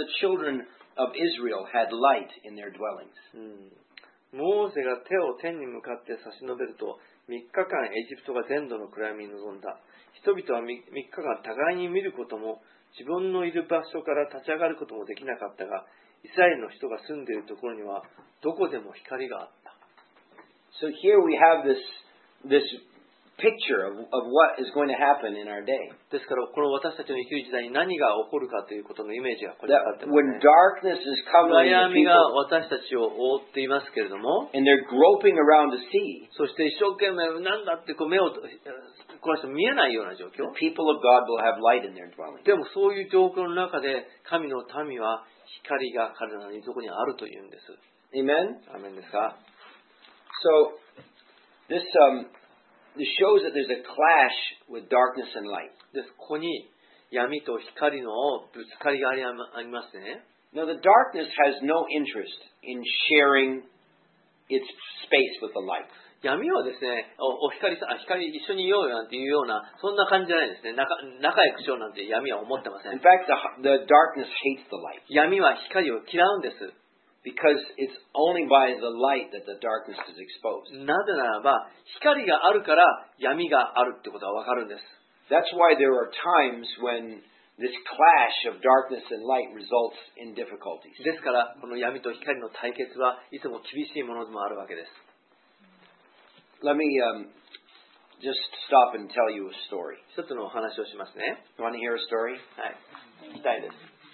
children of Israel had light in their dwellings. モーセが手を天に向かって差し伸べると、3日間エジプトが全土の暗闇に臨んだ。人々は3日間互いに見ることも、自分のいる場所から立ち上がることもできなかったが、イスラエルの人が住んでいるところにはどこでも光があった。 So here we have this picture of what is going to happen in our day. ですからこの私たちの生きる時代に何が起こるかということのイメージがこれにかかってます When ね。 darkness is covering the 闇が people 私たちを覆っていますけれども、 and they're groping around to see, そして一生懸命なんだってこう目をこの人見えないような状況。 the people of God will have light in their dwelling. でもそういう状況の中で神の民は光が彼らのいるところにあるというんです。 Amen? アーメンですか。 So this shows that there's a clash with darkness and light. です。ここに闇と光のぶつかりがありますね。 Now the darkness has no interest in sharing its space with the light. 闇はですね、光一緒にいようよなんていうようなそんな感じじゃないですね。仲良くしようなんて闇は思ってません。 In fact, the darkness hates the light 闇は光を嫌うんです。 because it's only by the light that the darkness is exposed. なぜならば光があるから闇があるってことはわかるんです。 That's why there are times when this clash of darkness and light results in difficulties. ですからこの闇と光の対決はいつも厳しいものでもあるわけです。 Let me just stop and tell you a story. 一つのお話をしますね。 You want to hear a story? はい。聞きたいです。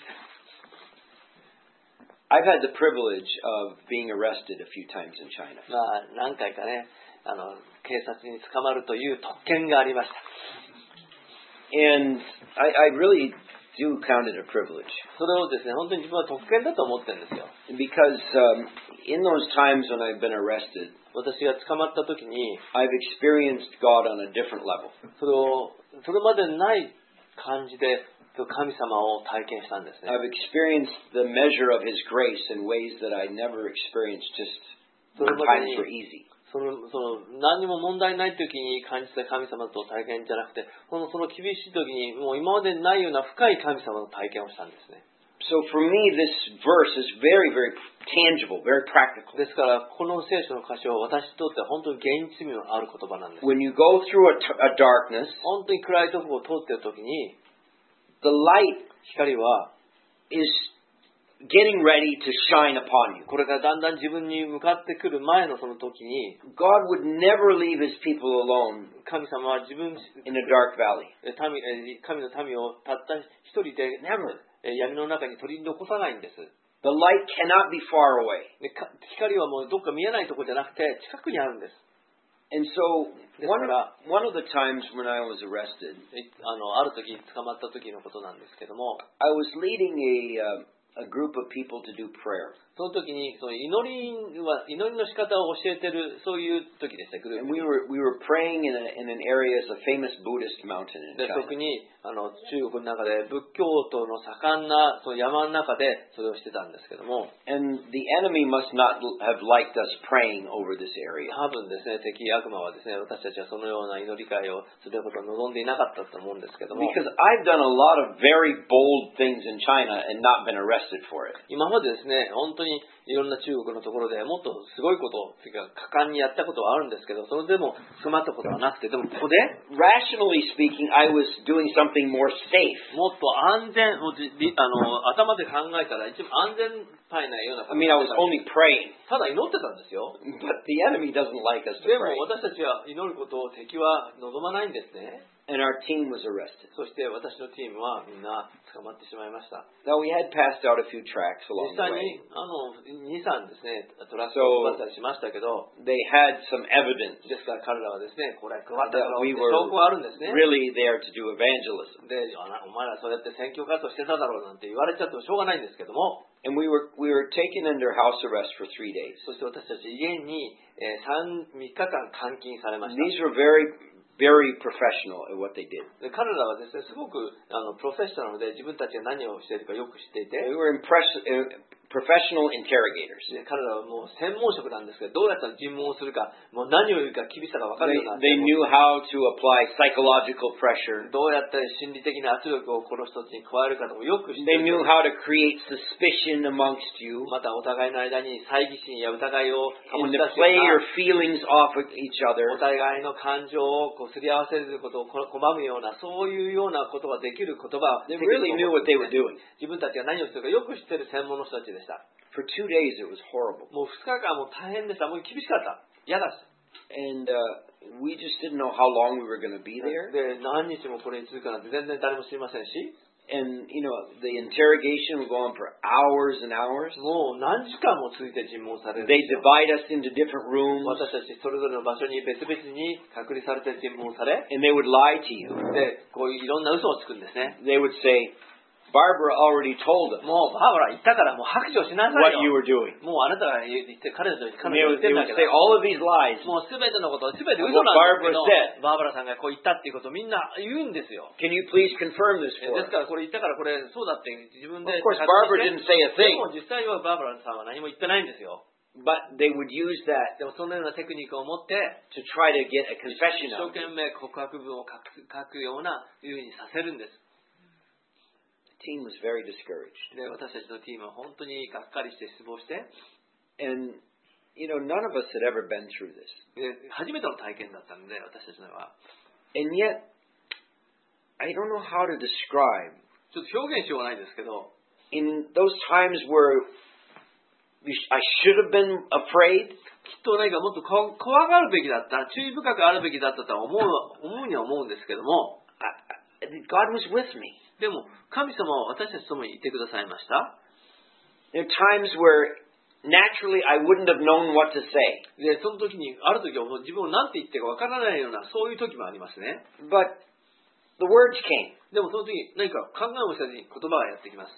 I've had the privilege of being arrested a few times in China. 何回かね、警察に捕まるという特権がありました。 And I really do count it a privilege. それをですね、本当に自分は特権だと思ってるんですよ。 Because in those times when I've been arrested, 私が捕まった時に、 I've experienced God on a different level. それまでない感じで神様を体験したんですね。 I've experienced the measure of His grace in ways that I never experienced just when times were easy. 何にも問題ない時に感じた神様と体験じゃなくて、その厳しい時にもう今までないような深い神様の体験をしたんですね。 So for me, this verse is very, very tangible, very practical. ですからこの聖書の箇所は私にとっては本当に現実味のある言葉なんです。 When you go through a darkness, 本当に暗いところを通っている時に、 the light 光は is getting ready to shine upon you. これがだんだん自分に向かってくる前のその時に、 God would never leave His people alone 神様は自分 in a dark valley. 神の民をたった一人で Never. 闇の中に取り残さないんです。 The light cannot be far away. 光はもうどっか見えないところじゃなくて近くにあるんです。 And so one of the times when I was arrested, ある時捕まった時のことなんですけども、 I was leading a group of people to do prayer. その時にその祈りの仕方を教えてるそういう時でした。グルー And プ we were praying in an area, it's a famous Buddhist mountain in で China. 特に中国の中で仏教徒の盛んなその山の中でそれをしてたんですけども、 And the enemy must not have liked us praying over this area. 多分ですね、敵悪魔はですね、私たちはそのような祈り会をすることを望んでいなかったと思うんですけども、 Because I've done a lot of very bold things in China and not been arrested for it. 今までですね、本当にいろんな中国のところでもっとすごいことというか果敢にやったことはあるんですけど、それでも捕まったことはなくて、でもここで Rationally speaking, I was doing something more safe. もっと安全を頭で考えたら一番安全牌なような I mean, I was only praying. ただ祈ってたんですよ。 But the enemy doesn't like us to でも pray. 私たちは祈ることを敵は望まないんですね。 And our team was arrested. そして私のチームはみんな捕まってしまいました。 Now, we had passed out a few tracks 実 along the 際 way. に2、3ですね、トラックを配ったりしましたけど、 They had some evidence ですから彼らはですね、これ配ったから that って we 証 were 拠があるんですね。 really there to do evangelism. で、お前らそうやって宣教活動してただろうなんて言われちゃってもしょうがないんですけども、 And we were taken under house arrest for 3 days. そして私たち家に3日間監禁されました。 These were very, very professional at what they did. で彼らはですね、すごくプロフェッショナルで自分たちが何をしているかよく知っていて、 They were professional interrogators. で彼らはもう専門職なんですけど、どうやったら尋問をするか、もう何を言うか厳しさが分かるようになって、 They knew how to apply psychological pressure. どうやったら心理的な圧力をこの人たちに加えるかとかよく知って They い knew る。 how to create suspicion amongst you またお互いの間に猜疑心や疑いを醸 and し to 出すよ play う your な、 feelings off of each お other. 互いの感情をこうすり合わせることを拒むような、そういうようなことができる言葉、 They really knew what they were doing. 自分たちが何をするかよく知っている専門の人たちでした。 For 2 days it was horrible. もう2日間もう大変でした。もう厳しかった。嫌だし。 And we just didn't know how long we were going to be there. で、何日もこれに続くなんて全然誰も知りませんし、 And, the interrogation would go on for hours and hours. もう何時間も続いて尋問されるん They ですよ。 divide us into different rooms 私たちそれぞれの場所に別々に隔離されて尋問され、 and they would lie to you. で、こういういろんな嘘をつくんですね。 They would say, Barbara already told us もうバーバラ言ったからもう白状しなさ what い you よ。 were doing. もうあなたが言って彼女 And 言 they って would, ん they だ would け say ど、 all of these lies. もうすべてのこと、すべて嘘なんですけど、バーバラさんがこう言ったっていうことをみんな言うんですよ。 Can you please confirm this で for す us? からこれ言ったからこれそうだって自分で Of course, Barbara didn't say a で thing, も実際はバーバラさんは何も言ってないんですよ。 but they would use that でもそのようなテクニックを持って、 to try to get a 一 confession 生 out. 懸命告白文を書くような風にさせるんです。 The team was very discouraged. で、私たちのチームは本当にがっかりして失望して、 And, none of us had ever been through this. で初めての体験だったので、私たちのは。 And yet, I don't know how to describe, ちょっと表現しようがないんですけど、 in those times where I should have been afraid, きっと何かもっと怖がるべきだった、注意深くあるべきだったとは思うには思うんですけども、 God was with me. でも神様は私たちともにいてくださいました。 There are times where naturally I wouldn't have known what to say. で、その時に、ある時はもう自分を何て言ってかわからないような、そういう時もありますね。 But the words came. でもその時、何か考えもせずに言葉がやってきます。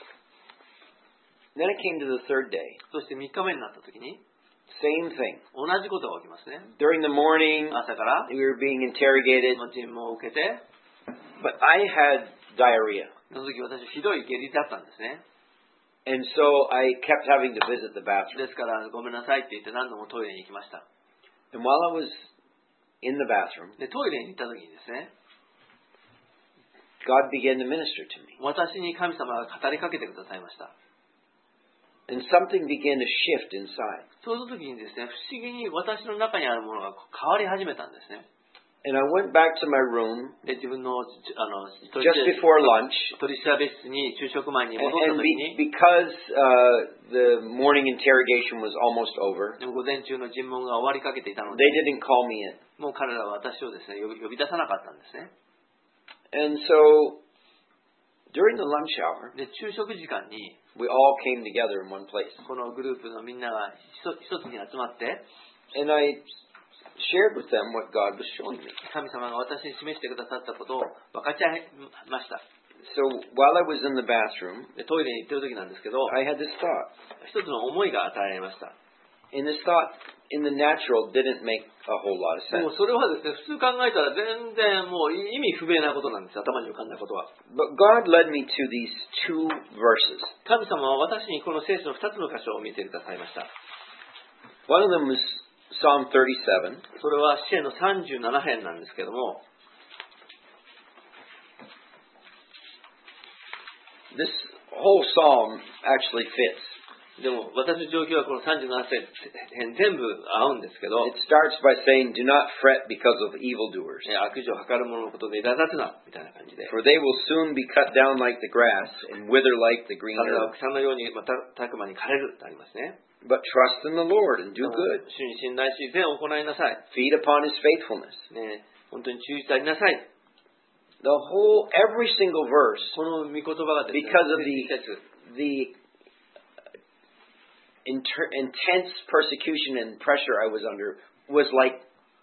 Then it came to the third day. そして3日目になった時に、 Same thing. 同じことが起きますね。 During the morning, 朝から、 we were being interrogated, 尋問を受けて、 but I had diarrhea. その時私ひどい下痢だったんですね。 And so I kept having to visit the bathroom. ですから、ごめんなさいって言って何度もトイレに行きました。 And while I was in the bathroom, で、トイレに行った時にですね、 God began to minister to me. 私に神様が語りかけてくださいました。 And something began to shift inside. その時にですね、不思議に私の中にあるものが変わり始めたんですね。 And I went back to my room で、自分の取 just before lunch. り調べ室に昼食前に戻った And 時に、 because the morning interrogation was almost over, でも午前中の尋問が終わりかけていたので、 they didn't call me in. もう彼らは私をですね、呼び出さなかったんですね。 And so during the lunch hour, で、昼食時間に、 we all came together in one place. このグループのみんなが一つに集まって、 And I shared with them what God was showing me. 神様が私に示してくださったことを分かち合いました。 So while I was in the bathroom, で、トイレに行ってる時なんですけど、 I had this thought. 一つの思いが与えられました。 And this thought in the natural didn't make a whole lot of も sense. うそれはですね、普通考えたら全然もう意味不明なことなんです。頭に浮かんだことは。 But God led me to these 2 verses. 神様は私にこの聖書の2つの箇所を見てくださいました。 One of them was Psalm 37. それは詩篇の37編なんですけども、 This whole psalm actually fits. でも私の状況はこの37編全部合うんですけど、 It starts by saying, Do not fret because of evildoers, 悪事を図る者のことで苛立つな、みたいな感じで。 for they will soon be cut down like the grass and wither like the green 彼ら herb. は草のようにまたたくまに枯れるとありますね。 But trust in the Lord and do good. 主に信頼し善を行いなさい。 Feed upon his faithfulness. ね、本当に忠実でありなさい。 Every single verse, この御言葉がですね、 because of 一節 the intense persecution and pressure I was under, was like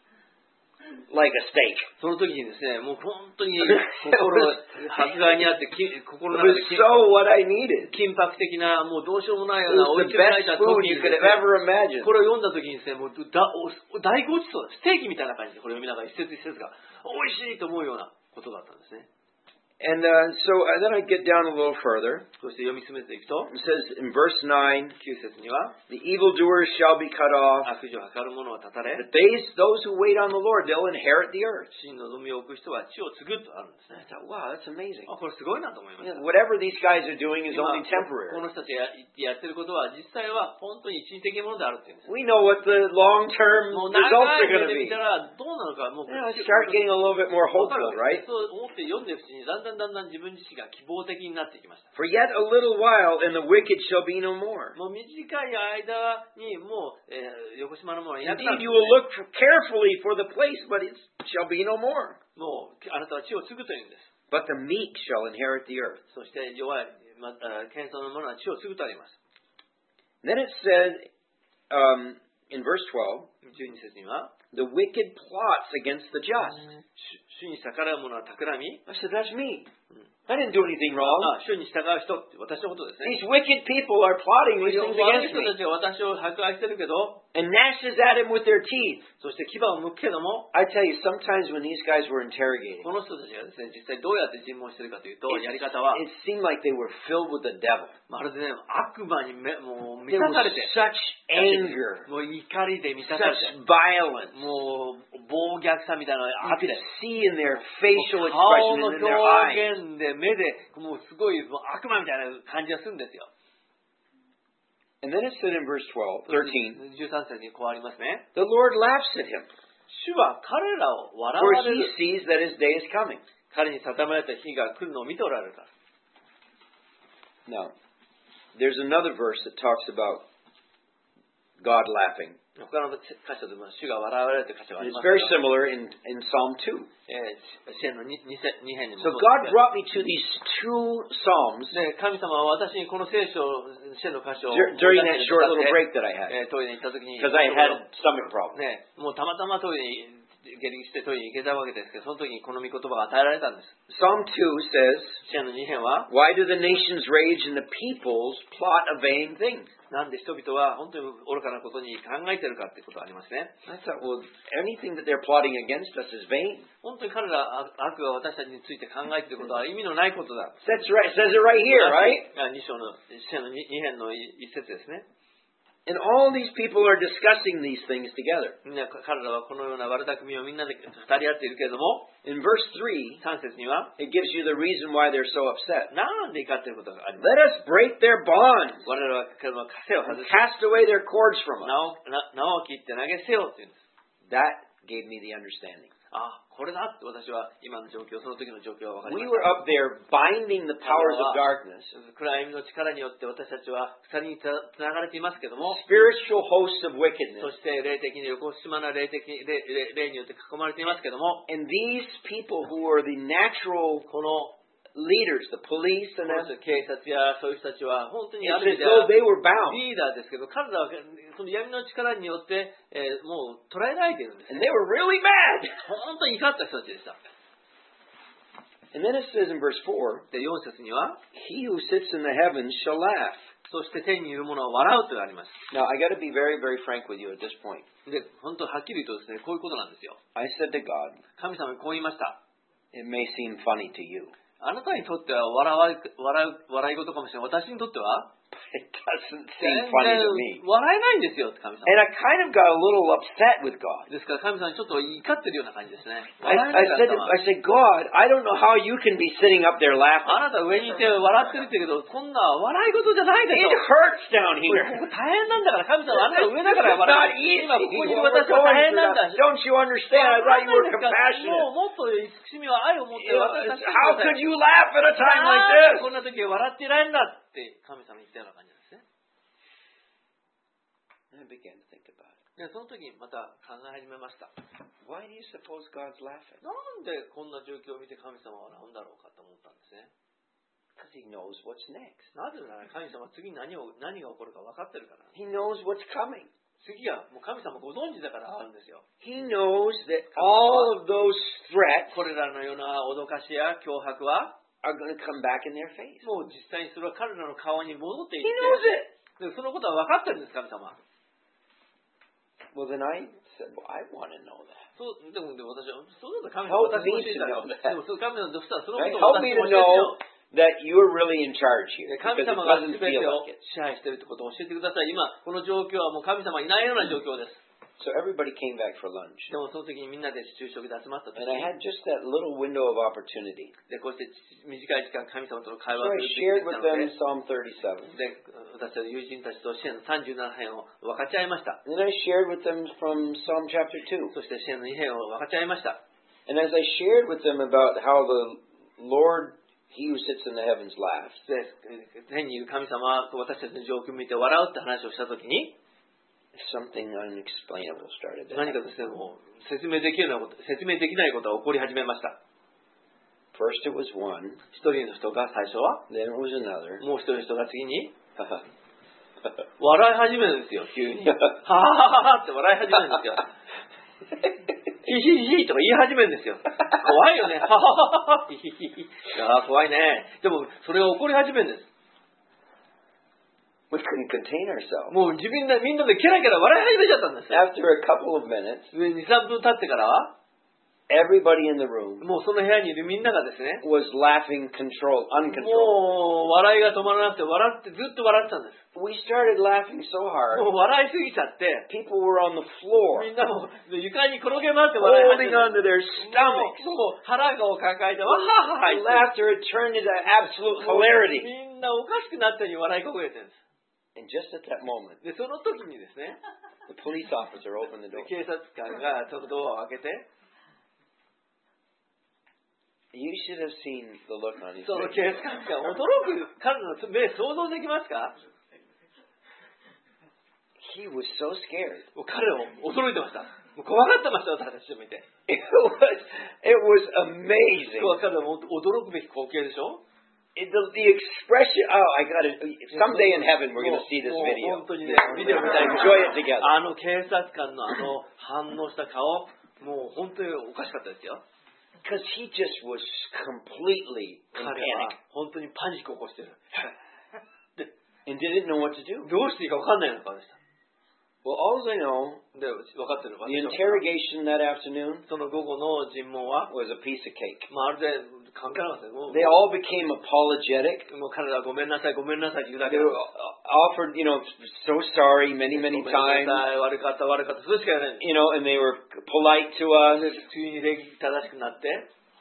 a stake. その時にですね、もう本当に心が迫害にあって、心 It の was 中で so what I needed. 緊迫的な、もうどうしようもないよ It うな was 追い the 詰められ best た時 food に you です could ね、 have ever imagined. これを読んだ時にですね、もう大ごちそう、ステーキみたいな感じでこれを読みながら一節一節が美味しいと思うようなことだったんですね。 And then I get down a little further. そして読み進めていくと、 It says in verse 9, 9節には、 the evildoers shall be cut off. 悪事を図る者は断たれ、 But those who wait on the Lord, they'll inherit the earth. 主に望みを置く人は地を継ぐとあるんですね。 I thought, wow, that's amazing. これすごいなと思いまし You た。 know, whatever these guys are doing is 今 only こ temporary. の人たちがやってることは実際は本当に一時的なものであるっていうんです。 We know what the long-term もう results 長 are い going to 目で be. 見たらどうなのか、もう You know, start getting a little bit more わか hopeful, る right? そう思って読んでいるうちにだんだん自分自身が希望的になってきました。 For yet a little while, and the wicked shall be no more. もう短い間にもう、横島のものはいなくな Indeed, る。 you will look carefully for the place, but it shall be no more. もうあなたは地を継ぐというんです。 But the meek shall inherit the earth. そして弱い、謙遜の者は地を継ぐとあります。 Then it said in verse 12, 12節には、 the wicked plots against the just. 主に逆らう者は企み。 I said, that's me. I didn't do anything wrong. 主に従う人って私のことですね。 These wicked people are plotting these things 悪い against 人 me たちが私を迫害してるけど、 and gnashes at him with their teeth. そして牙を剥くけども、 I tell you, sometimes when these guys were interrogating, この人たちがですね、実際どうやって尋問してるかというと、やり方は、 it seemed like they were filled with the devil. まるでね、悪魔にもう満 There た was されて、 such anger, もう怒りで満たされて、 such violence. もう暴虐さみたいなのがあ You って、 could see in their facial 顔 expression の and in their eyes. 表現で目でもうすごいもう悪魔みたいな感じがするんですよ。 And then it said in verse 13, 13節にこうありますね。 the Lord laughs at him, 主は彼らを笑 for われ he る。 sees that his day is coming. 彼に定められた日が来るのを見ておられるから。 Now, there's another verse that talks about God laughing. 他の箇所でも主が笑われるという箇所があり It's ます very が、 similar in Psalm 2. 支援の 2編にも So そう God ですね。 brought me to these two Psalms で、神様は私にこの聖書、支援の箇所を during that short little break that I had トイレに行った時に、 because I had stomach problems. ね、もうたまたまトイレに下痢してトイレに行けたわけですけど、その時にこの御言葉が与えられたんです。 Psalm 2 says, 支援の2編は、 Why do the nations rage and the peoples plot a vain thing? なんで人々は本当に愚かなことに考えてるかってことがありますね。 I thought, well, anything that they're plotting against us is vain. 本当に彼ら悪が私たちについて考えていることは意味のないことだ。 That's right. It says it right here, right? 2章の支援の2編の一節ですね。 And all these people are discussing these things together. みんな彼らはこのような悪巧みをみんなで語り合っているけれども、 In verse 3, 3節には、 it gives you the reason why they're so upset. なんで怒っていることがあります。 Let us break their bonds 我々は彼の枷を and 外し、 cast away their cords from us. 縄を切って投げせよというんです。 That gave me the understanding. あ、これだって私は今の状況、その時の状況が分かり We まし were up there binding the powers of darkness, た。暗闇の力によって私たちは鎖につながれていますけども、 spiritual hosts of そ wickedness. して霊的に横島な霊によって囲まれていますけども、 And these people who are the natural この leaders, the police and 警察やそういう人たちは本当に it's ある意 as 味では though they were bound. リーダーですけど、彼らはその闇の力によって、もう捉えられているんですね。 And they were really mad. 本当に怒った人たちでした。 And then it says in verse 4, で、4節には、 He who sits in the heavens shall laugh. そして天にいる者は笑うというのがあります。 Now, I got to be very, very frank with you at this point. で、本当はっきり言うとですね、こういうことなんですよ。 I said to God, 神様にこう言いました。 it may seem funny to you, あなたにとっては笑い事かもしれない。私にとっては but it doesn't 全 seem funny 然 to me. 笑えないんですよって神様。 And I kind of got a little upset with God. ですから神様にちょっと怒ってるような感じですね。 I 笑えない神 said, 様。 God, I don't know how you can be sitting up there laughing. あなた上にいて笑ってるって言うけど、こんな笑い事じゃないで It しょ。 hurts down こ here. こ大変なんだから神様、あなた上だから It's 笑 not う。 easy. 今ここにいる What we're 私は大 going 変なんだ。 through. Don't you understand? I thought you were も compassionate. うもっと慈しみは愛を持って You know, 私たち how could you laugh at a time な like んでこ this? んな時笑っていられるんだって神様に言ったような感じですね。 I began to think about it. でその時また考え始めました。 Why do you suppose God's laughing? なんでこんな状況を見て神様は笑うんだろうかと思ったんですね。 Because He knows what's next. なぜなら神様は次に何が起こるか分かってるから。 He knows what's coming. 次はもう神様ご存知だからあるんですよ。 He knows that all of those threats これらのような脅かしや脅迫は are going to come back in their face. もう実際にそれは彼らの顔に戻ってい He knows って、 it. でそのことは分かってるんです神様。 Well, then I said, well, I want to know that. そうでも私はそうだったら神様 Help 私も me 教え to たら know that. でもその神様としたらそのこ Right? とを Help 私 me も to 教えて know よ that you're really in charge here. 神 Because it 様が doesn't 全 feel てを like it. 支配しているということを教えてください。今この状況はもう神様いないような状況です。 So everybody came back for lunch. でもその時にみんなで昼食で集まった時 And I に had just that little window of opportunity. でこうして短い時間神様との会 So 話を I す shared る with ことが them できたの Psalm 37. で私たち友人たちと支援の37編を分かち合いました。 And then I shared with them from Psalm chapter 2. そして支援の2編を分かち合いました。 And as I shared with them about how the Lord, He who sits in the heavens, laughs. で天にいる神様は私たちの状況を見て笑うって話をした時に Something unexplainable started to 何 happen. かですね、もう説明できないことが起こり始めました。 First it was one, 一人の人が最初は、 then it was another. もう一人の人が次に笑い始めるんですよ、急に。ははははって笑い始めるんですよ。ヒヒヒとか言い始めるんですよ。怖いよね。ははははヒヒヒ。いや怖いね。でもそれが起こり始めるんです。 We couldn't contain ourselves. もうみんなでケラケラ笑い始めちゃったんですよ。 After a couple of minutes, 2、3分経ってからは、 everybody in the room もうその部屋にいるみんながですね、 was laughing uncontrolled. もう笑いが止まらなくてずっと笑ってたんです。 We started laughing so も hard, う笑いすぎちゃって、 people were on the floor, みんなも床に転げ回って笑い始 holding めた。 on to their も stomachs. う腹を抱えて、わははは Laughter had turned into absolute hilarity. みんなおかしくなったように笑いこぼれてるんです。 And just at that moment, で、その時にですね、 the police officer opened the door. 警察官がちょっとドアを開けて、 You should have seen the look on his その face. 警察官が驚く彼の目想像できますか？ He was so scared. もう彼を驚いてました。もう怖がってました、私たちを見て。 It was amazing. 彼はもう驚くべき光景でしょ？ The expression, I got it. Someday in heaven we're going to see this もう video. 本当にね、ビデオみたいに Enjoy it together. 警察官の反応した顔、もう本当におかしかったですよ。 Because he just was completely in 彼は panic 本当にパニックを起こしてる。 and didn't know what to do. どうしていいか分かんないような顔でした。 Well, all I know, で、分かってる。 the interrogation that afternoon その午後の尋問は、 was a piece of cake. まるで関係なかったです。もう They all became apologetic. 彼らはごめんなさい、ごめんなさいって言うだけ They で were offered, so sorry many ごめん times. なさい、悪かった、それしか言わないんです。 And they were polite to us. 急に礼儀正しくなって、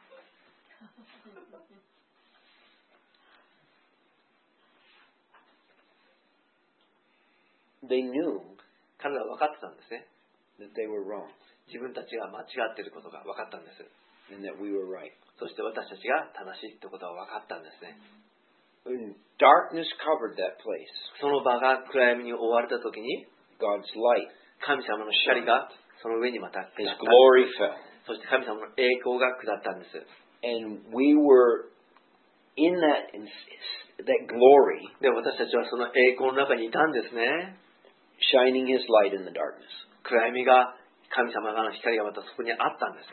They knew 彼らは分かってたんですね。 that they were wrong 自分たちが間違っていることが分かったんです。 and that we were right. そして私たちが正しいってことは分かったんですね。 When darkness covered that place, その場が暗闇に覆われた時に、 God's light, 神様の光がその上にまた下 His った。 glory fell. そして神様の栄光が下ったんです。 And we were in that glory, で、私たちはその栄光の中にいたんですね。 shining His light in the darkness. 暗闇が、神様の光がまたそこにあったんです。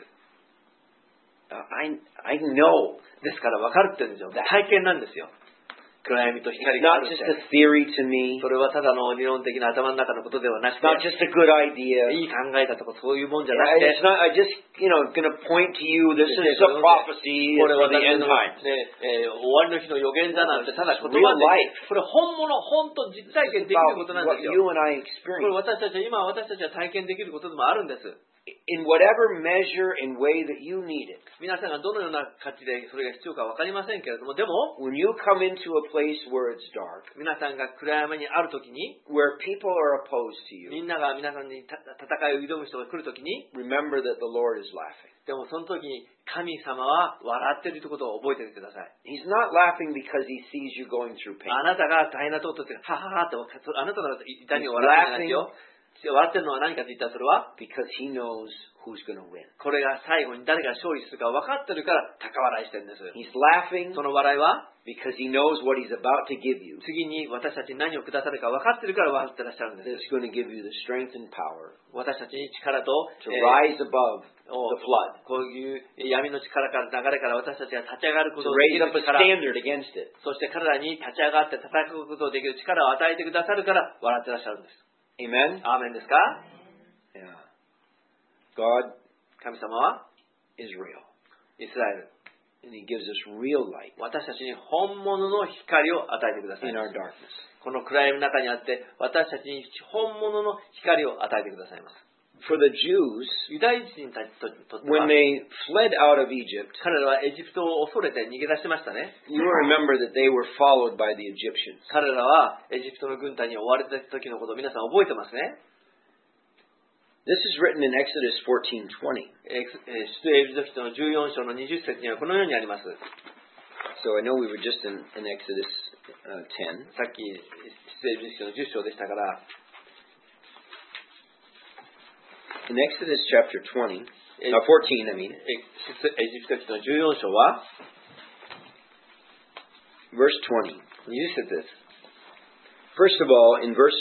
I know ですから分かるって言うんですよ。体験なんですよ。暗闇と it's 光があ not るっ just て。 a theory to me. それはただの理論的な頭の中のことではなく It's て、 not just a good idea. いい考えだとかそういうもんじゃなくて、 It's not. I just, going to point to you. This is a prophecy これ for は the 私 end の、 times. 終わりの日の予言だなんてただ言葉 Real で、 life. これ本当実体験できる About ことなんで what すよ。 you and I これ experience. 私たちは体験できることでもあるんです。 In whatever measure and way that you need it. 皆さんがどのような価値でそれが必要か分かりませんけれども、でも When you come into a place where it's dark, 皆さんが暗闇にあるときに、 where people are opposed to み you, んなが皆さんに戦いを挑む人が来るときに、 remember that the Lord is laughing. でもその時に神様は笑っているということを覚えておいてください。 He's not laughing because he sees you going through pain. あなたが大変なことって、はははって、あなたの痛みを笑ってないよ。笑ってるのは何かと言ったらそれは Because he knows who's going to win. これが最後に誰が勝利するか分かってるから高笑いしてるんです。 He's laughing その笑いは because he knows what he's about to give you. 次に私たちに何をくださるか分かってるから笑ってらっしゃるんです。 That's going to give you the strength and power 私たちに力と、 to rise above the flood. こういう闇の力から流れから私たちが立ち上がるこ To とができ raise る up a 力、 standard against it. そして彼らに立ち上がって戦うことができる力を与えてくださるから笑ってらっしゃるんです。 Amen? アーメンですか？ Yeah. God 神様は is real. イスラエル。 And He gives us real light 私たちに本物の光を与えてください in ま our す。 darkness. この暗闇の中にあって、私たちに本物の光を与えてくださいます。 For the Jews, ユダヤ人たちにとっては when they fled out of Egypt, 彼らはエジプトを恐れて逃げ出しましたね。 you remember that they were followed by the Egyptians. 彼らはエジプトの軍隊に追われた時のことを皆さん覚えてますね。 This is written in Exodus 14:20. 出エジプトの14章の20節にはこのようにあります。 So I know we were just in Exodus 10. さっき出エジプトの10章でしたから、 In Exodus chapter 14, I mean, 出エジプト記の14章は verse 20. 20節です。 First of all, in verse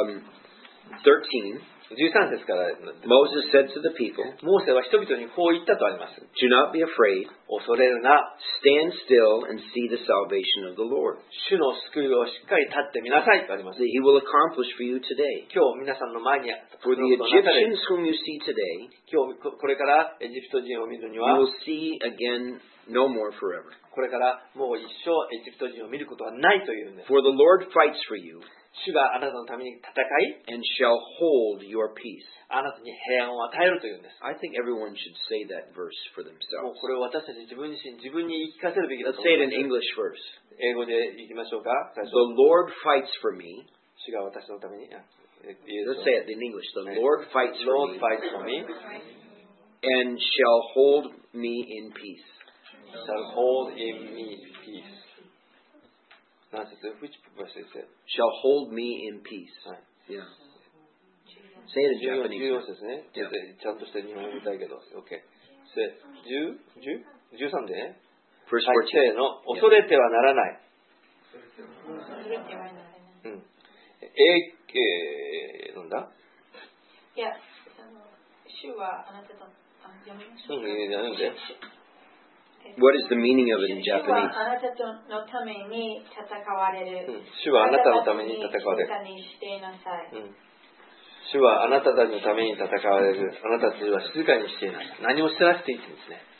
13, 13節から、 Moses said to the people, モーセは人々にこう言ったとあります。 Do not be afraid. 恐れるな。 Stand still and see the salvation of the Lord, 主の救いをしっかり立ってみなさいとあります。 that He will accomplish for you today. 今日皆さんの前に For the Egyptians whom you see today, 今日これからエジプト人を見るに you は will see again no more forever. これからもう一生エジプト人を見ることはないというんです。 For the Lord fights for you 主があなたのために戦い、 and shall hold your peace. あなたに平安を与えるというんです。 I think everyone should say that verse for も themselves. うこれを私たち自分自身、自分に言い聞かせるべきだ Let's と say 思 it い in ます。 English first. 英語でいきましょうか。最 The 初、 Lord fights for me. 主が私のために、 Let's say it in English. The Lord fights for Lord me fights for me, and shall hold me in peace. shall hold in me peace. 何節 Which verse is it? Shall hold me in peace. はい。 Yeah. Say it in 14 Japanese. 節ね。ちょっとちゃんとして日本語見たいけど。OK。13でね。 Verse はい、せーの。恐れてはならない。うん。なんだいや、主はあなたと読みましょうか。 なんで What is the meaning of it in 主は Japanese? あなたのために戦われる。 主はあなたのために戦われる。 静かにしていなさい。 主はあなたたちのために戦われる。あなたたちは静かにしていない。何もしてなくていいって言うんですね。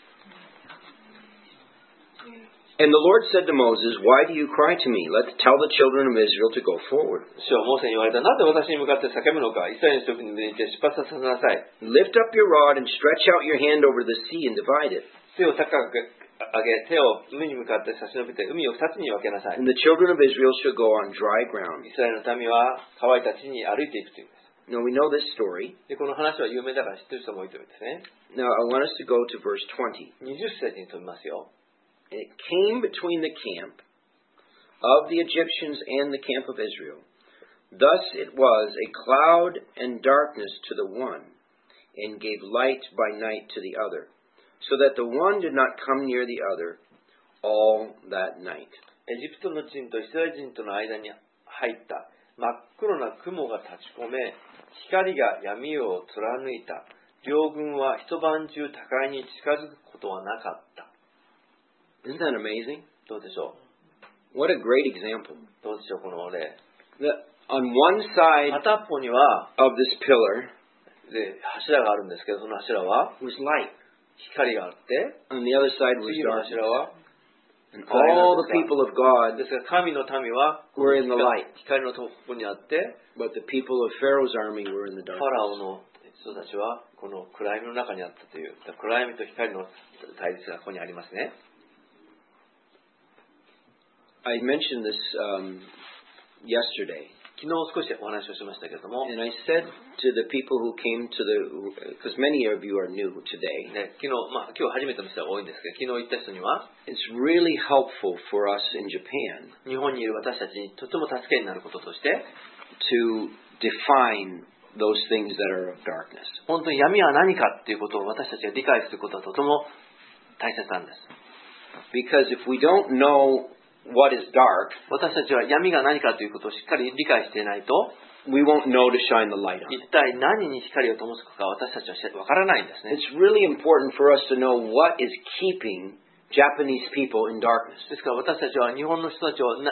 And the Lord said to Moses, Why do you cry to me? Let's tell the children of Israel to go forward. 主はモーセに言われた。なぜ私に向かって叫ぶのか。イスラエルの人々に向いて出発させなさい。 Lift up your rod and stretch out your hand over the sea and divide it. 手を高く上げ、手を海に向かって差し伸べて、海を二つに分けなさい。 And the children of Israel shall go on dry ground. イスラエルの民は乾いた地に歩いていくというんです。 Now we know this story. で、この話は有名だから知ってる人も多いと思うんですね。 Now I want us to go to verse 20. 20節に飛びますよ。 And it came between the camp of the Egyptians and the camp of Israel. Thus it was a cloud and darkness to the one, and gave light by night to the other, so that the one did not come near the other all that night. エジプトの人とイスラエル人との間に入った真っ黒な雲が立ち込め、光が闇を貫いた。両軍は一晩中互いに近づくことはなかった。 Isn't that amazing? どうでしょ What a great example. う。どうでしょう、この例。 On one side 片っぽには of this pillar で柱があるんですけど、その柱は was light. 光があって、 On the other side was 次の darkness. 柱は And all the people of God ですが神の民は were in the light, 光のとこにあって、 but the people of Pharaoh's army were in the ファラオ darkness. の人たちはこの暗闇の中にあったという、暗闇と光の対立がここにありますね。 I mentioned this yesterday, 昨日少しお話をしましたけれども、 and I said to the people who came to because many of you are new today, ね、今日初めての人が多いんですけど、昨日行った人には、 it's really helpful for us in Japan 日本にいる私たちにとても助けになることとして、 to define those things that are of darkness. 本当に闇は何かっていうことを私たちが理解することはとても大切なんです。 Because if we don't know what is dark, 私たちは闇が何かということをしっかり理解していないと、 we won't know to shine the light on. 一体何に光を灯すか私たちはわからないんですね。 It's really important for us to know what is keeping Japanese people in darkness. ですから私たちは日本の人たちが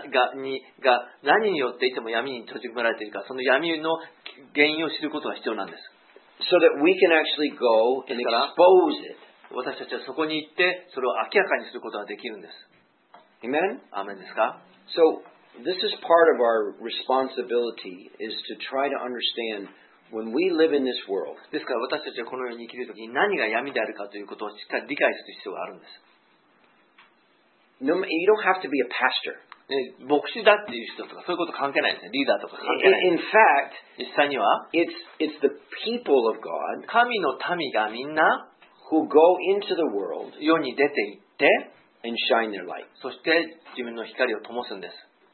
何によっていても闇に閉じ込められているか、その闇の原因を知ることが必要なんです。 so that we can actually go and ですから、 expose it. 私たちはそこに行ってそれを明らかにすることができるんです。 Amen? アーメンですか？ So this is part of our responsibility is to try to understand when we live in this world. ですから私たちはこの世に生きるときに何が闇であるかということをしっかり理解する必要があるんです。 You don't have to be a pastor. 牧師だっていう人とかそういうこと関係ないですね。リーダーとか関係ない。 In fact, 実際には it's the people of God 神の民がみんな who go into the world 世に出て行って and shine their light. そして自分の光を灯すんです。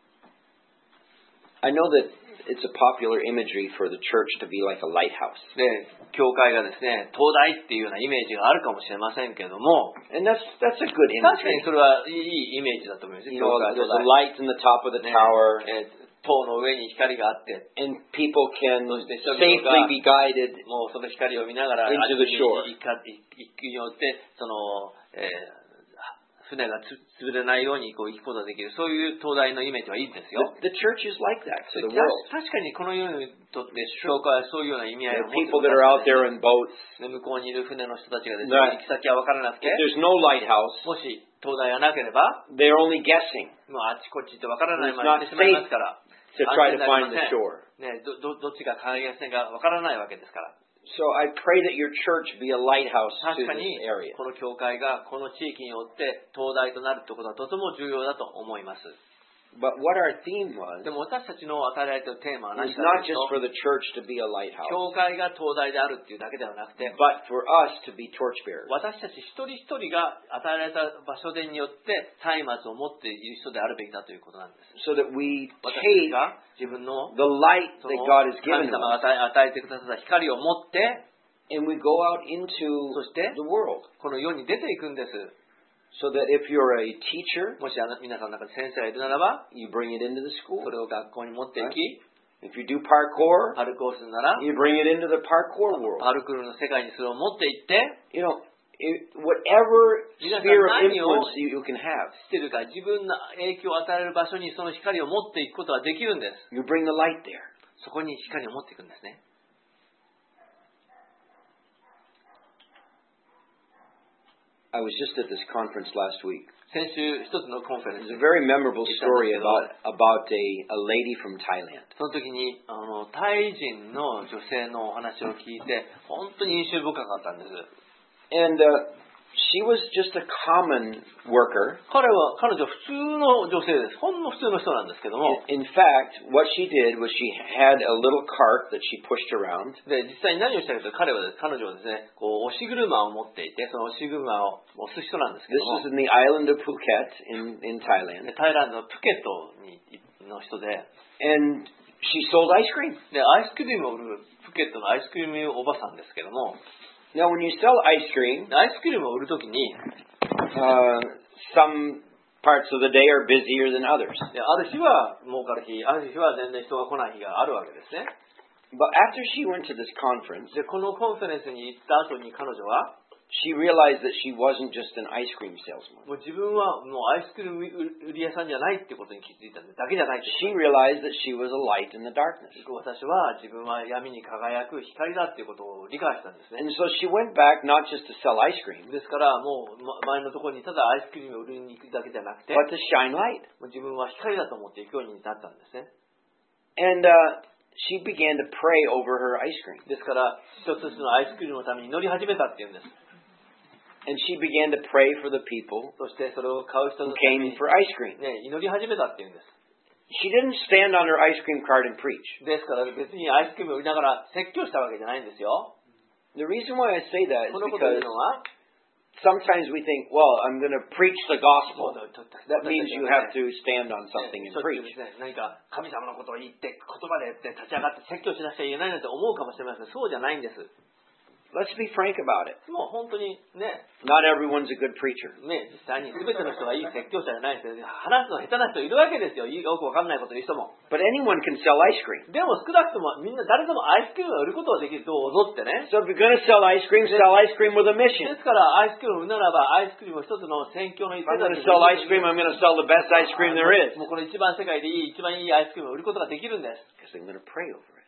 I know that it's a popular imagery for the church to be like a lighthouse. で、教会がですね、灯台っていうようなイメージがあるかもしれませんけれども、 And that's a good 確かに imagery. それはいいイメージだと思います。 You 教 know, 会 there's 灯 a 台 light in the top of the tower, 塔の上に光があって、 and people can そして人々が safely be guided もうその光を見ながら into the shore. 行くによってその、船が潰れないようにこう行くことができる、そういう灯台のイメージはいいですよ。 The church is like that to the world. 確かにこの世にとって教会はそういうような意味合い There を are 持ってい people ま that す are out there in boats. 向こうにいる船の人たちがですねね、行き先は分からなくて、 If there's no lighthouse, もし灯台がなければ、 they're only guessing もうあっちこっちって分からないま It's ま not 行ってしまいますから、 to try to 安 find 全にな the りません shore. ね、どっちが輝き線か分からないわけですから。 So I pray that your church be a lighthouse 確 to かに this area. この教会がこの地域によって灯台となるということはとても重要だと思います。 But what our theme was でも私たちの与えられているテーマは何 is か not という just for と、 the church to be a lighthouse, 教会が灯台であるっていうだけではなくて、 but for us to be torchbearers. 私たち一人一人が与えられた場所でによって松明を持っている人であるべきだということなんです。 So that we 私たち take が自分の the light そ that の God has 神 given 様 us が与えてくださった光を持って、 and we go out into そして the world. この世に出ていくんです。 So that if you're a teacher, もし皆さんの中で先生がいるならば、 you bring it into the school. それを学校に持っていき、 If you do parkour, パルコーするなら、 you bring it into the parkour world. パルクールの世界にそれを持っていって、 You know, whatever 皆さん sphere of 何を influence you can have, してるか、自分の影響を与えられる場所にその光を持っていくことができるんです。 you bring the light there. そこに光を持っていくんですね。 I was just at this conference last week. 先週一つのコンフェレン There's ス a very memorable story about a lady from Thailand. その時にタイ人の女性のお話を聞いて本当に印象深かったんです。 And she was just a common worker. 彼女は普通の女性です。ほんの普通の人なんですけども、 In fact, what she did was she had a little cart that she pushed around. で実際に何をしたかというと彼女はですね、こう押し車を持っていて、その押し車を押す人なんですけ This ども、 was in the island of Phuket in Thailand. でタイランドのプケットの人で、 And she sold ice cream. でアイスクリームを売るプケットのアイスクリームおばさんですけども、 Now, when you sell ice cream, アイスクリームを売るときに、 some parts of the day are busier than others. である日は儲かる日、ある日は全然人が来ない日があるわけですね。 But after she went to this conference, でこのコンフェレンスに行った後に彼女は、 she realized that she wasn't just an ice cream salesman. もう自分はもうアイスクリーム売り屋さんじゃないってことに気づいたんで、だけじゃないって。 She realized that she was a light in the darkness. 私は自分は闇に輝く光だっていうことを理解したんですね。 And so she went back not just to sell ice cream, ですからもう前のところにただアイスクリームを売りに行くだけじゃなくて、 but to shine light. もう自分は光だと思っていくようになったんですね。 And she began to pray over her ice cream. ですから一つずつのアイスクリームのために祈り始めたっていうんです。 And she began to pray for the people そしてそれを買う人 who のため came に、 for ice cream. ね、祈り始めたっていうんです。 She didn't stand on her ice cream cart and preach. ですから別にアイスクリームを売りながら説教したわけじゃないんですよ。 The reason why I say that is このことを言 because うのは、 sometimes we think, well, I'm going to preach the gospel. そう That means you have to stand on something and しょっちゅ preach. うですね、何か神様のことを言って言葉で言って立ち上がって説教しなくちゃいけないなんて思うかもしれません。そうじゃないんです。 Let's be frank about it. もう本当にね、 Not everyone's a good preacher. 実際に全ての人がいい説教者じゃないですよ。話すの下手な人いるわけですよ。よくわかんないこと言う人も。 But anyone can sell ice cream. でも少なくともみんな誰でもアイスクリームを売ることができる。どうぞってね。 So if you're going to sell ice cream with a で mission. すからアイスクリームを売るならばアイスクリームを一つの宣教の一 If I'm going to sell ice cream, I'm going to sell the best ice cream there is. もうこの一番世界で一番いいアイスクリームを売ることができるんです。 Because I'm going to pray over it.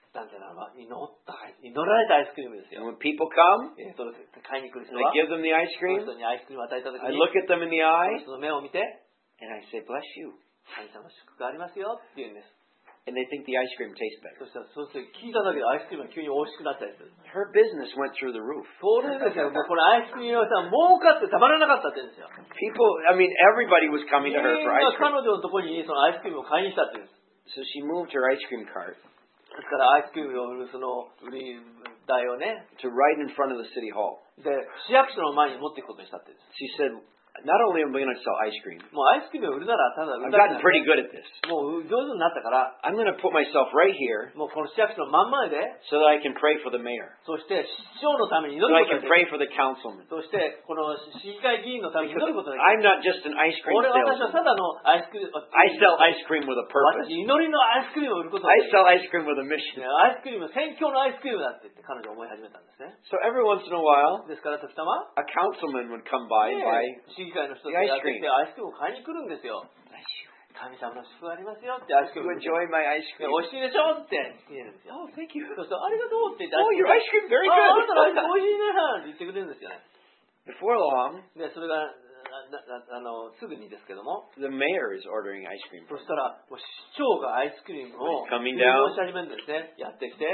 なんていうの祈られたアイスクリームですよ。 And when people come, 買いに来る人 and は I give them the ice その cream, 人にアイスクリームを与えたとき I に look at them in the その eye, 人の目を見て and I say, bless you. 神様の祝福がありますよって言うんです。 And they think the ice cream tastes better. そしたらそうすると聞いただけでアイスクリームが急に美味しくなったりする。 Her business went through the roof. それですよ。もうこれアイスクリーム屋さん儲かってたまらなかったって言うんですよ。 People, everybody was coming to her みん for な ice cream. 彼女のところにそのアイスクリームを買いに来たって言うんです。 So she moved her ice cream cart ですからアイスクリームを売るその売り台をね、 to right in front of the city hall. で市役所の前に持っていくことにしたって言うんです。 She said, not only am I going to sell ice cream, もうアイスクリームを売るならただ売 I've るだけ gotten なん pretty で good at this. もう上手になったから、 I'm going to put myself right here もうこの市役所の真ん前で、 so that I can pray for the mayor, そして市長のために祈 so る I こと can がで pray きる。 for the councilman. そしてこの市議会議員のために祈 Because ることができる。 I'm not just an ice cream 私は salesman. ただのアイスクリーム、 I sell ice cream with a 私 purpose. 祈りのアイスクリームを売ることが I できる。 sell ice cream with a mission. アイスクリーム、宣教のアイスクリームだって言って彼女は思い始めたんですね。 So every once in a while, ですから時たま、 a councilman would come by and buy 市議会の人たちがやってきてアイスクリームを買いに来るんですよ。神様の祝福ありますよってアイスクリー You ム。 enjoy my ice 美 cream. 味しいでしょって言うんですよ。 Oh, thank you. そうするとありがとうって言って、 Oh, your ice cream very あなたのアイス good. 美味しいねって言ってくれるんですよね。 Before long, で、それがすぐにですけども、 the mayor is ordering ice cream. そしたらもう市長がアイスクリームを Coming 注 down. 文し始めるんですね。やってきて、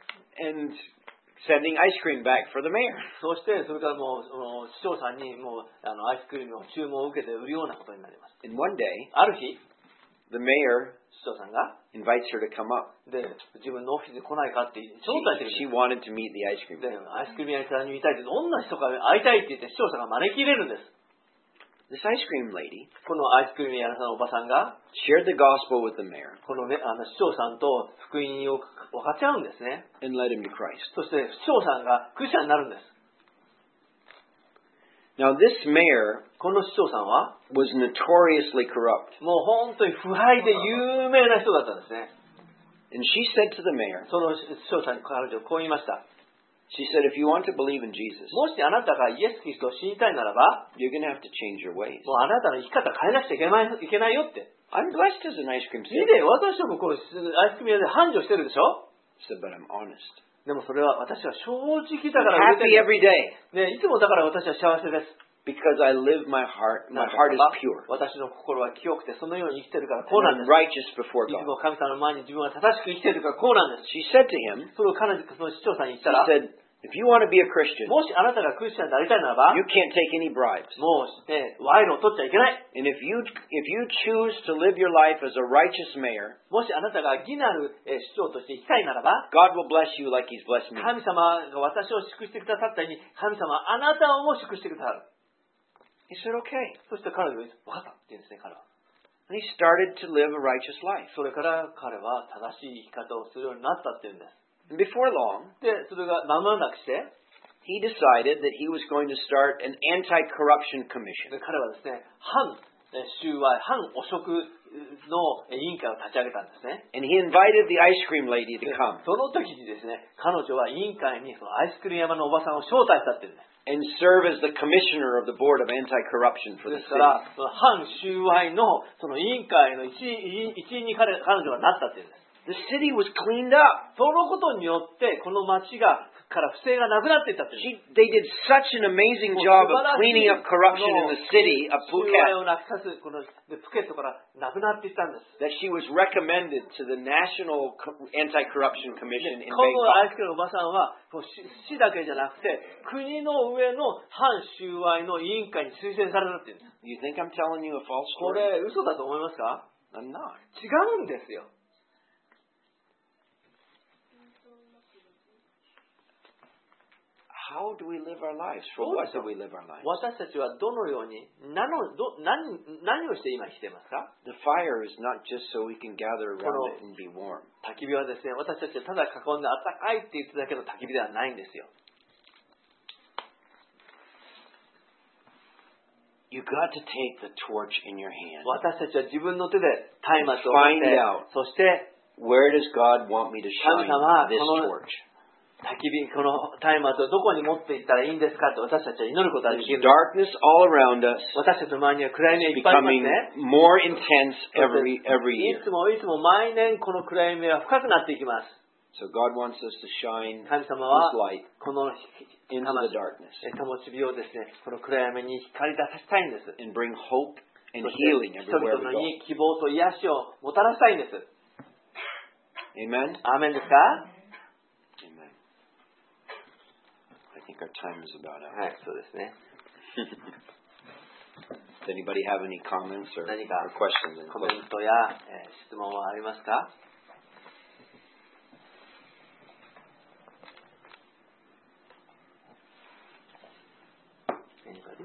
And sending ice cream back for the mayor. そしてそれからもうその市長さんにもうアイスクリームの注文を受けて売るようなことになります。 And one day, ある日、 the mayor 市長さんが invites her to come up. で自分のオフィスに来ないかって招待してく She るん wanted to meet the ice で cream す。で man. アイスクリーム屋さんに見たいってどんな人か会いたいって言って市長さんが招き入れるんです。 This ice cream lady このアイスクリーム屋さんのおばさんが shared the gospel with the mayor この、ね、市長さんと福音を分かち合うんですね。 and led him to Christ. そして市長さんがクリスチャンになるんです。 Now, this mayor この市長さんは was notoriously corrupt. もう本当に腐敗で有名な人だったんですね。 And she said to the mayor, その市長さんに彼女はこう言いました。 she said, if you want to believe in Jesus, もしあなたがイエス・キリストを信じたいならば、 you're going to have to change your ways. もうあなたの生き方変えなくちゃいけないよって。 I'm blessed as an ice cream 見 salesman. て、私はもうこのアイスクリーム屋で繁盛してるでしょ。 She said, but I'm honest. でもそれは私は正直だか I'm ら売れて happy る every day ね、いつもだから私は幸せです。 because I live my heart. My なぜ heart is ならば pure 私の心は清くてそのように生きてるからこうなん and で I'm す。 righteous before いつ God. も神様の前に自分は正しく生きてるからこうなんです。 She said to him, それを彼女その市長さんに言った she ら、 said, if you want to be a Christian, もしあなたがクリスチャンになりたいならば、 you can't take any bribes. もうね、賄賂を取っちゃいけない。 And if you choose to live your life as a righteous mayor, もしあなたが義なる市長として生きたいならば、 God will bless you like He's blessed me. 神様が私を祝してくださったように、神様あなたをも祝してくださる。 He said, okay. そして彼女が分かったって言うんですね、彼は。 And he started to live a righteous life. それから彼は正しい生き方をするようになったって言うんです。 And before long, で、それが間もなくして、 he decided that he was going to start an anti-corruption commission. で彼はですね、反収賄、反汚職の委員会を立ち上げたんですね。 And he invited the ice cream lady to で come その時にですね、彼女は委員会にそのアイスクリーム屋のおばさんを招待したって言うんです。 and serve as the commissioner of the board of anti-corruption for で the す city. から、その反収賄のその委員会の一員に彼女はなったって言うんです。 The city was cleaned up. そのことによってこの町から不正がなくなっていったって言うんです。 They did such an amazing job of cleaning up corruption in the city of 収賄 Phuket をなくさすこのプケットからなくなっていったんです。 that she was recommended to the National Anti-Corruption Commission in このアイ Bangkok. スクリームのおばさんは市だけじゃなくて国の上の反収賄の委員会に推薦されたって言うんです。 You think I'm telling you a false こ story? れ嘘だと思いますか？ I'm not. 違うんですよ。 How do we live our lives? For what do we live our lives? 私たちはどのように何をして今生きていますか？ The fire is not just so we can gather around Well, it and be warm. 焚き火はですね、私たちはただ囲んであったかいって言ってだけの焚き火ではないんですよ。 You got to take the torch in your hand. 私たちは自分の手で松明を持 Find って out. そして Where does God want me to shine 神様は this この torch? 焚き火、この松明をどこに持っていったらいいんですかって私たちは祈ることがで There's きる。 darkness all around us, 私たちの周りには暗闇がいっぱいありま becoming すね。 more intense every い year. つも毎年この暗闇は深くなっていきます。 So God wants us to shine 神様 His は light この into the darkness 灯火をですね、この暗闇に光り出させたいんです。 and bring hope and そして healing 人 everywhere 々 we go. に希望と癒しをもたらしたいんです。 Amen? アーメンですか？ Amen. I think our time is about out. はい、そうですね。 Does anybody have any comments or 何か questions? In コメ closing? ントや、質問はありますか？ Anybody?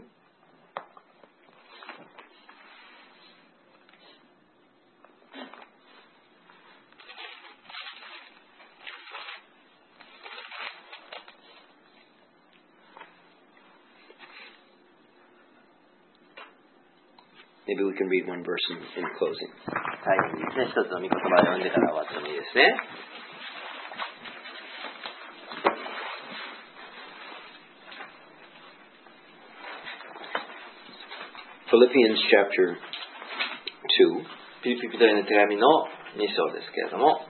Maybe we can read one verse in closing. 最後にですね、一つの御言葉を読んでから終わってもいいですね。 Philippians chapter 2, ピリピ人への手紙の2章ですけれども、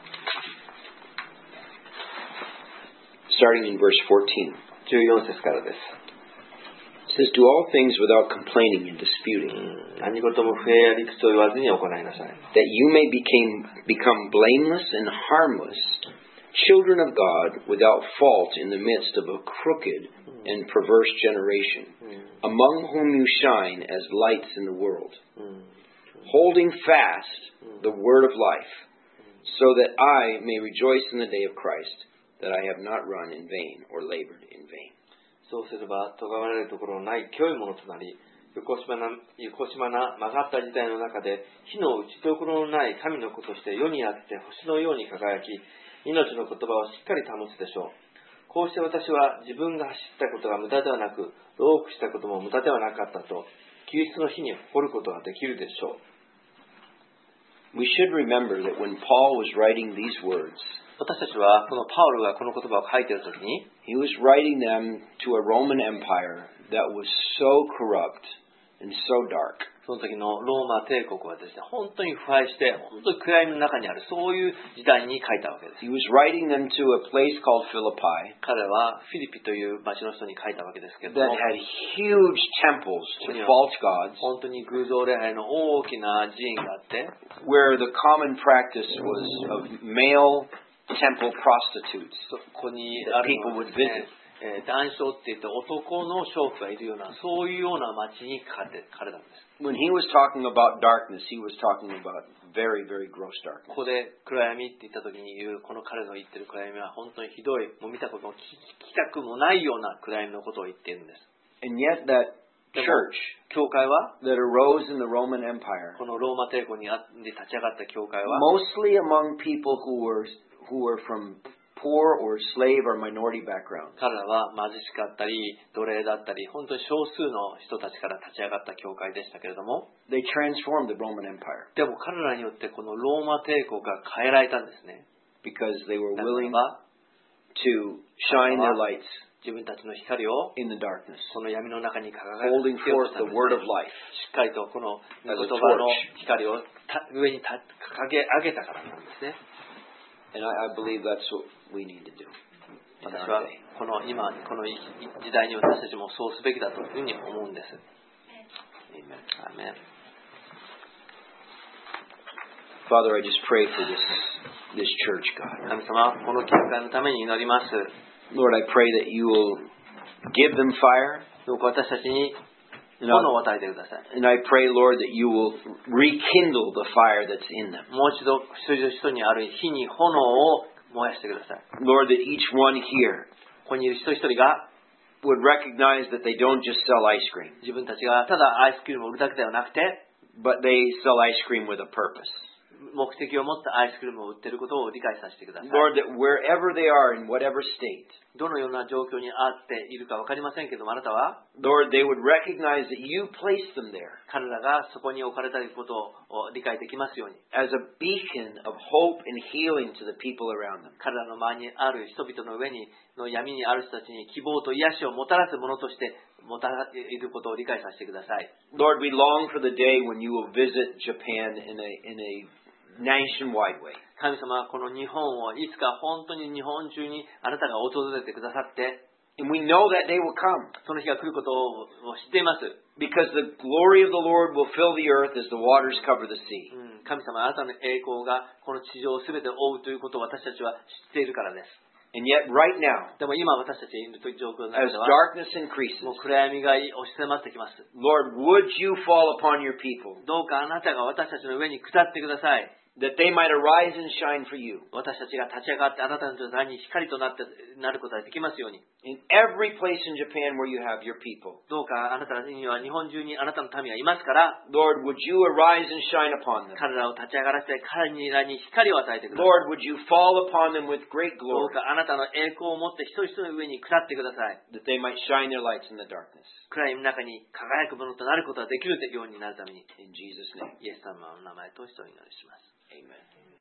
starting in verse 14. 14節からです。 It says, Do all things without complaining and disputing, 何事も不平や理屈を言わずに行いなさい。 that you may become blameless and harmless, children of God without fault in the midst of a crooked and perverse generation, among whom you shine as lights in the world, holding fast the word of life, so that I may rejoice in the day of Christ, that I have not run in vain or labored in vain. そうすれば、咎められるところのない清いものとなり、よこしまな曲がった時代の中で、火の打ちどころのない神の子として世にあって星のように輝き、命の言葉をしっかり保つでしょう。こうして私は自分が走ったことが無駄ではなく、労苦したことも無駄ではなかったと、キリストの日に誇ることができるでしょう。 We should remember that when Paul was writing these words, 私たちはこのパウロがこの言葉を書いているときに、 he was writing them to a Roman Empire that was so corrupt and so dark. その時のローマ帝国はですね、本当に腐敗して、本当に暗闇の中にある、そういう時代に書いたわけです。 He was writing them to a place called Philippi 彼はフィリピという町の人に書いたわけですけれど that も、 had huge temples to false gods, 本当に偶像礼拝の大きな寺院があって、 where the common practice was of male temple prostitutes そこにあ that る people のは would ですね、 visit. 男娼って言って男の娼婦がいるような、そういうような町に書かれたんです。 When he was talking about darkness, he was talking about very, very gross こ darkness. こで暗闇って言った時に言う、この彼の言ってる暗闇は本当にひどい、もう見たことも聞きたくもないような暗闇のことを言っているんです。 And yet that でも church 教会は that arose in the Roman Empire, このローマ帝国に立ち上がった教会は mostly among people who were from poor or slave or minority backgrounds, 彼らは貧しかったり奴隷だったり本当に少数の人たちから立ち上がった教会でしたけれども、 they transformed the Roman Empire でも彼らによってこのローマ帝国が変えられたんですね。 because they were だか willing ら to shine their lights 自分たちの光を in the darkness, この闇の中に輝か holding せよう forth としたん the です word ね。 of life. しっかりとこの言 As a 葉の光を上に掲げ上げたからなんですね。 And I believe that's what we need to do. 私はこの今この時代に私たちもそうすべきだというふうに思うんです。 Amen. アーメン。 Father, I just pray for this church, God. 神様、この教会のために祈ります。 Lord, I pray that you will give them fire. どうか私たちに And 炎を与えてください。 I pray, Lord, that you will rekindle the fire that's in them. もう一度一人一人にある火に炎を燃やしてください。 Lord, that each one here ここにいる一人一人が would recognize that they don't just sell ice cream, 自分たちがただアイスクリームを売るだけではなくて、 but they sell ice cream with a purpose. 目的を持ったアイスクリームを売っていることを理解させてください。 Lord, that wherever they are, in whatever state, どのような状況にあっているか分かりませんけども、あなたは Lord, they would recognize that you placed them there 彼らがそこに置かれたことを理解できますように、 as a beacon of hope and healing to the people around them. 彼らの周りにある人々の上にの闇にある人たちに希望と癒しをもたらすものとしてもたらいることを理解させてください。 Lord, we long for the day when you will visit Japan in a nationwide way. 神様はこの日本をいつか本当に日本中にあなたが訪れてくださって、 And we know that day will come. その日が来ることを知っています。 Because the glory of the Lord will fill the earth as the waters cover the sea. 神様、あなたの栄光がこの地上をすべて覆うということを私たちは知っているからです。 And yet right now, でも今私たちがいる状況の中 as では、 darkness increases, もう暗闇が押し迫ってきます。 Lord, would you fall upon your people, どうかあなたが私たちの上に下ってください。 that they might arise and shine for you. 私たちが立ち上がってあなたの名に光となることができますように。 In every place in Japan where you have your people, どうかあなたには日本中にあなたの民がいますから、 Lord, would you arise and shine upon them? 彼らを立ち上がらせて彼らに光を与えてください。 Lord, would you fall upon them with great どう glory, かあなたの栄光を持って一人一人の上に下ってください。 that they might shine their lights in the darkness. 暗闇の中に輝くものとなることができるようになるために、 In Jesus' name, イエス様の名前としてお祈りします。 amen.